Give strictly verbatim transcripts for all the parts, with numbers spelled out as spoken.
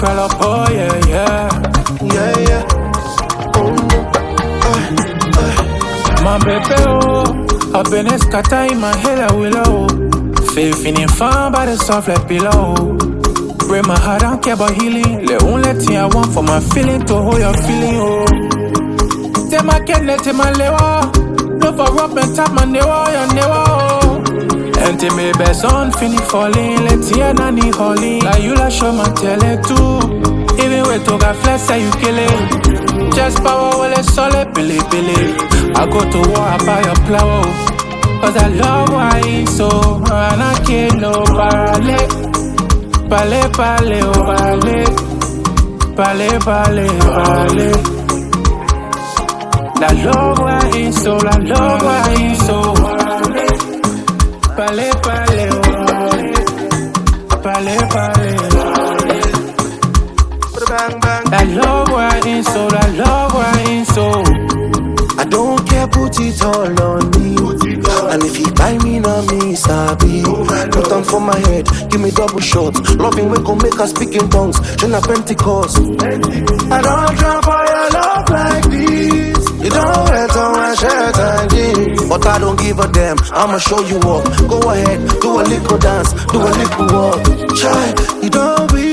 curl up, oh yeah, yeah. Yeah, yeah. Oh, uh, uh. My baby, oh, I've been a scatter in my head, I will, oh. Feel feeling fine by the soft like pillow. Break my heart, I don't care about healing. The only thing I want for my feeling to hold your feeling, oh. Take my kidney, take my lewa. No for up and tap my newa, your newa, oh. And take me best on, finish falling. Let's hear Nani Holly. Like you la show my tele too. Even with to got flex, say you kill it. Just power, well, it's solid, billy, billy. I go to war, I buy a plow. Cause I love why so. And I can't no ballet. Ballet, ballet, oh, ballet. Ballet, ballet, ballet. La love why so, la love why so. Ballet, ballet, oh, ballet, ballet, ballet. Bang, bang. La love why so, la love why so. I don't care, put it all on me. And if you buy me, now me sabi. Put on for my head, give me double shots. Loving we gon' make us speak in tongues. Jenna Pentecost. I don't drown for your love like this. You don't wet on my shirt and jeans. But I don't give a damn, I'ma show you up. Go ahead, do a little dance, do a little walk. Try, you don't be.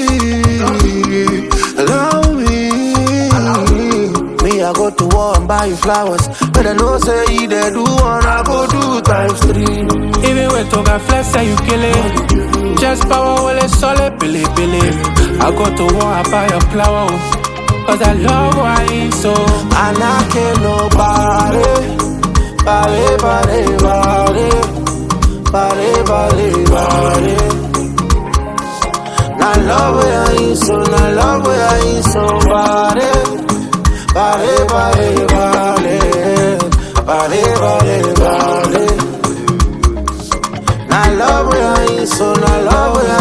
Allow me. Me, I go to war and buy you flowers. But I know say you they do one, I go do times three. Even when to got flex, say you kill it. Just power, well, it's solid, billy, billy. I go to war, I buy a plow. Cause I love why so. And I can't nobody. Body, body, body. Body, body, body. Now love where I so, now love where I so. Body. Body, body, body. Body, body, body. Now love where I so, now love where I